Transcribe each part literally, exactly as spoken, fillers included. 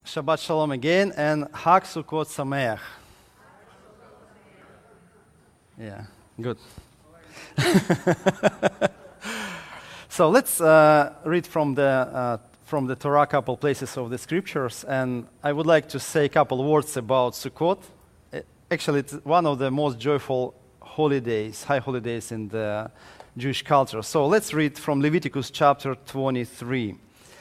Shabbat Shalom again, and Hag Sukkot Sameach. Yeah, good. So let's uh, read from the uh, from the Torah a couple places of the scriptures, and I would like to say a couple words about Sukkot. Uh, Actually, it's one of the most joyful holidays, high holidays in the Jewish culture. So let's read from Leviticus chapter twenty-three,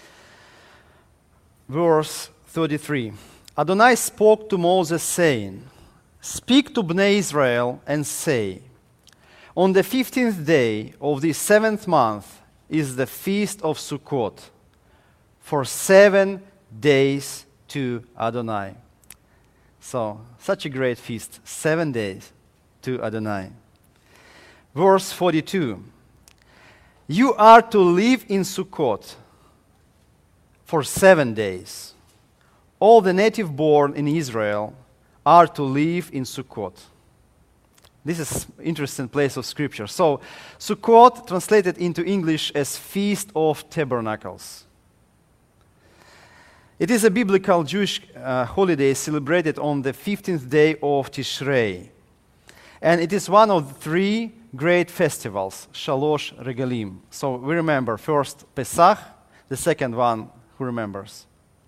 verse thirty-three. Adonai spoke to Moses, saying, "Speak to Bnei Israel and say, on the fifteenth day of the seventh month is the feast of Sukkot, for seven days to Adonai." So, such a great feast, seven days to Adonai. Verse forty-two. You are to live in Sukkot for seven days. All the native born in Israel are to live in Sukkot. This is an interesting place of scripture. So, Sukkot translated into English as Feast of Tabernacles. It is a biblical Jewish uh, holiday celebrated on the fifteenth day of Tishrei. And it is one of the three great festivals, Shalosh Regalim. So we remember first Pesach, the second one, who remembers?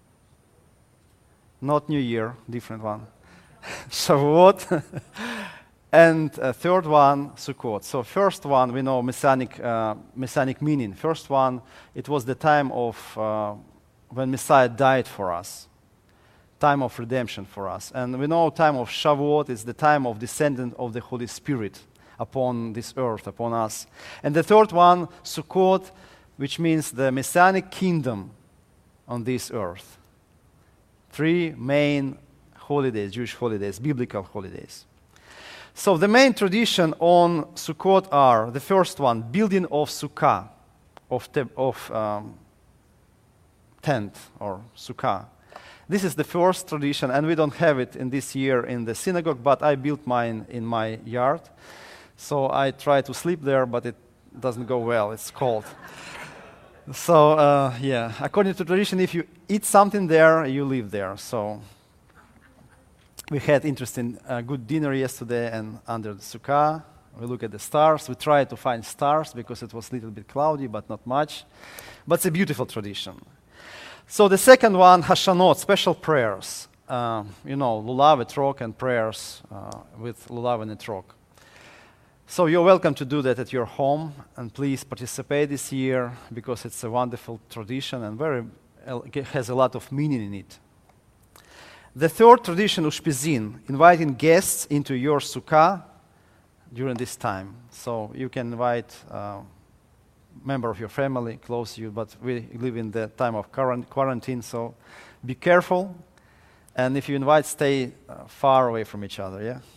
Not New Year, different one. Shavuot. And uh, third one, Sukkot. So first one, we know Messianic, uh, Messianic meaning. First one, it was the time of uh, when Messiah died for us. Time of redemption for us. And we know time of Shavuot is the time of descendant of the Holy Spirit upon this earth, upon us. And the third one, Sukkot, which means the Messianic kingdom on this earth. Three main holidays, Jewish holidays, biblical holidays. So the main tradition on Sukkot are, the first one, building of sukkah, of, te- of um, tent or sukkah. This is the first tradition, and we don't have it in this year in the synagogue, but I built mine in my yard. So I try to sleep there, but it doesn't go well. It's cold. So, uh, yeah, according to tradition, if you eat something there, you live there. So we had interesting, uh, good dinner yesterday, and under the sukkah, we look at the stars. We tried to find stars because it was a little bit cloudy, but not much. But it's a beautiful tradition. So the second one, Hashanot, special prayers. Uh, you know, lulav, etrog, and prayers uh, with lulav and etrog. So you're welcome to do that at your home, and please participate this year because it's a wonderful tradition and very uh, has a lot of meaning in it. The third tradition, Ushpizin, inviting guests into your sukkah during this time. So you can invite uh, member of your family close to you, but we live in the time of quarantine, so be careful. And if you invite, stay uh, far away from each other, yeah?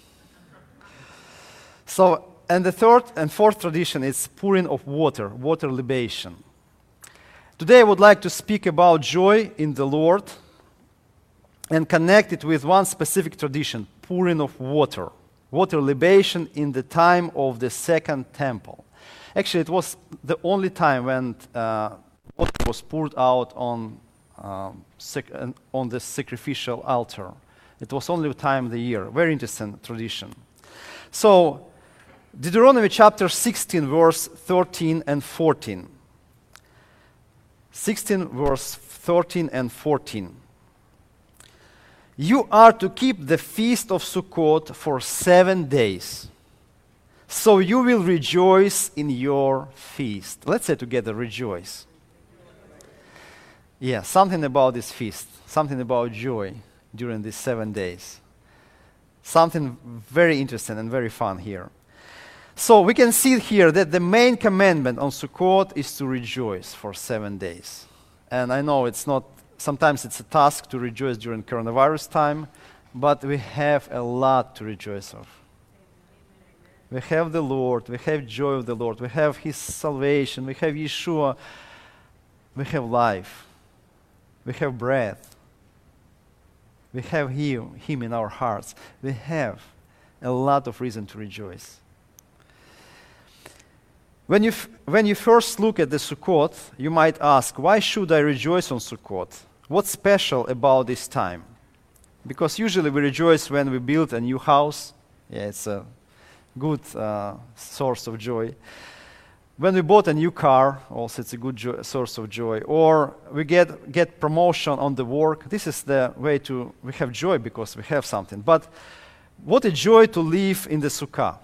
So, and the third and fourth tradition is pouring of water, water libation. Today I would like to speak about joy in the Lord and connect it with one specific tradition, pouring of water, water libation in the time of the Second Temple. Actually, it was the only time when uh, water was poured out on, um, sac- on the sacrificial altar. It was only a time of the year. Very interesting tradition. So, Deuteronomy chapter sixteen, verse thirteen and fourteen. sixteen, verse thirteen and fourteen. You are to keep the feast of Sukkot for seven days. So you will rejoice in your feast. Let's say together, rejoice. Yeah, something about this feast, something about joy during these seven days. Something very interesting and very fun here. So we can see here that the main commandment on Sukkot is to rejoice for seven days. And I know it's not, sometimes it's a task to rejoice during coronavirus time, but we have a lot to rejoice of. We have the Lord, we have joy of the Lord, we have His salvation, we have Yeshua, we have life, we have breath, we have Him, Him in our hearts. We have a lot of reason to rejoice. When you, f- when you first look at the Sukkot, you might ask, why should I rejoice on Sukkot? What's special about this time? Because usually we rejoice when we build a new house. Yeah, it's a good uh, source of joy. When we bought a new car, also it's a good jo- source of joy. Or we get get promotion on the work. This is the way to, we have joy because we have something. But what a joy to live in the Sukkah.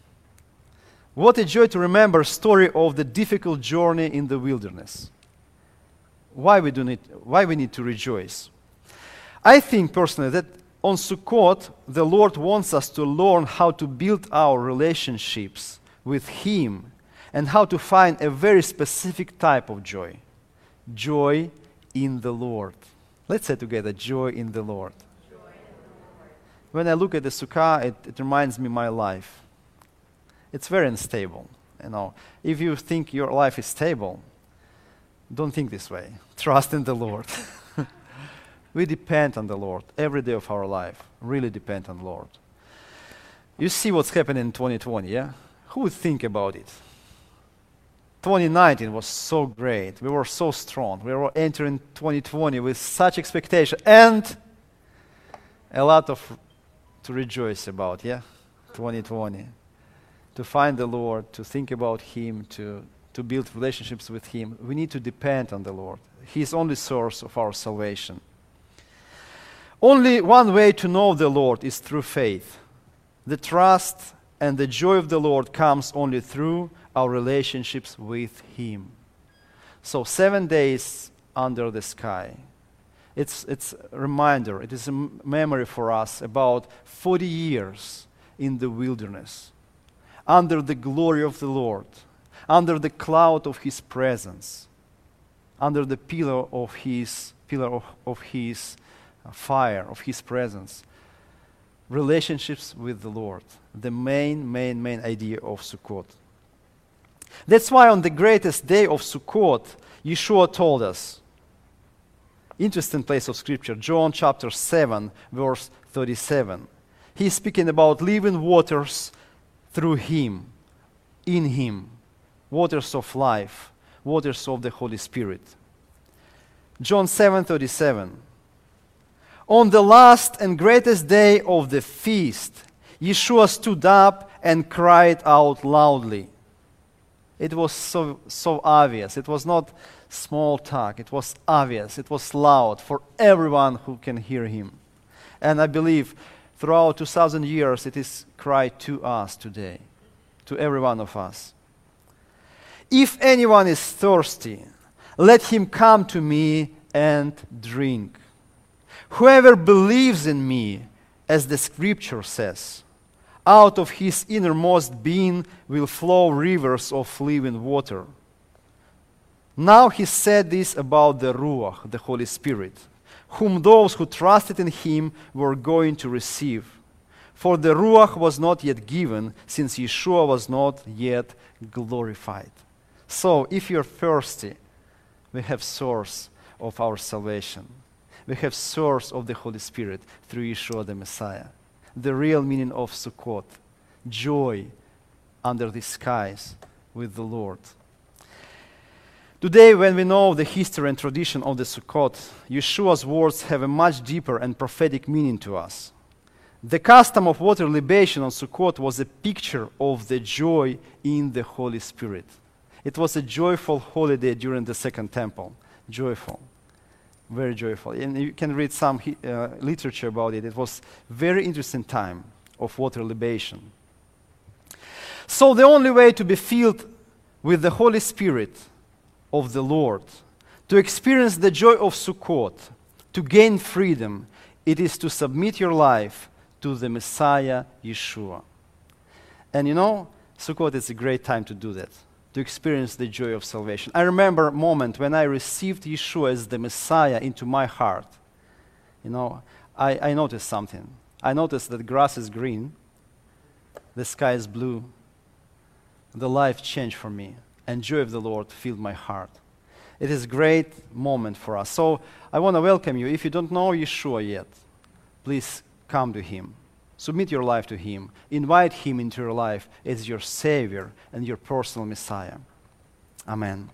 What a joy to remember a story of the difficult journey in the wilderness. Why we do need, why we need to rejoice? I think personally that on Sukkot, the Lord wants us to learn how to build our relationships with Him and how to find a very specific type of joy. Joy in the Lord. Let's say together, joy in the Lord. Joy in the Lord. When I look at the Sukkah, it, it reminds me of my life. It's very unstable. You know, if you think your life is stable, don't think this way. Trust in the Lord. We depend on the Lord every day of our life. Really depend on the Lord. You see what's happening in twenty twenty, yeah? Who would think about it? twenty nineteen was so great. We were so strong. We were entering twenty twenty with such expectation and a lot of to rejoice about, yeah? twenty twenty. To find the Lord, to think about Him, to, to build relationships with Him. We need to depend on the Lord. He is only source of our salvation. Only one way to know the Lord is through faith. The trust and the joy of the Lord comes only through our relationships with Him. So seven days under the sky. It's, it's a reminder, it is a m- memory for us about forty years in the wilderness, under the glory of the Lord, under the cloud of His presence, under the pillar of His, pillar of, of His uh, fire, of His presence. Relationships with the Lord, the main, main, main idea of Sukkot. That's why on the greatest day of Sukkot, Yeshua told us, interesting place of scripture, John chapter seven, verse thirty-seven. He's speaking about living waters through Him, in Him, waters of life, waters of the Holy Spirit. John seven thirty-seven. On the last and greatest day of the feast, Yeshua stood up and cried out loudly. It was so, so obvious. It was not small talk. It was obvious. It was loud for everyone who can hear Him. And I believe throughout two thousand years, it is cried to us today, to every one of us. If anyone is thirsty, let him come to me and drink. Whoever believes in me, as the scripture says, out of his innermost being will flow rivers of living water. Now he said this about the Ruach, the Holy Spirit, whom those who trusted in Him were going to receive. For the Ruach was not yet given, since Yeshua was not yet glorified. So, if you're thirsty, we have source of our salvation. We have source of the Holy Spirit through Yeshua the Messiah. The real meaning of Sukkot, joy under the skies with the Lord. Today, when we know the history and tradition of the Sukkot, Yeshua's words have a much deeper and prophetic meaning to us. The custom of water libation on Sukkot was a picture of the joy in the Holy Spirit. It was a joyful holiday during the Second Temple. Joyful. Very joyful. And you can read some uh, literature about it. It was a very interesting time of water libation. So the only way to be filled with the Holy Spirit of the Lord, to experience the joy of Sukkot, to gain freedom, it is to submit your life to the Messiah, Yeshua. And you know, Sukkot is a great time to do that, to experience the joy of salvation. I remember a moment when I received Yeshua as the Messiah into my heart. You know, I, I noticed something. I noticed that grass is green, the sky is blue, the life changed for me, and joy of the Lord filled my heart. It is a great moment for us. So I want to welcome you. If you don't know Yeshua yet, please come to Him. Submit your life to Him. Invite Him into your life as your Savior and your personal Messiah. Amen.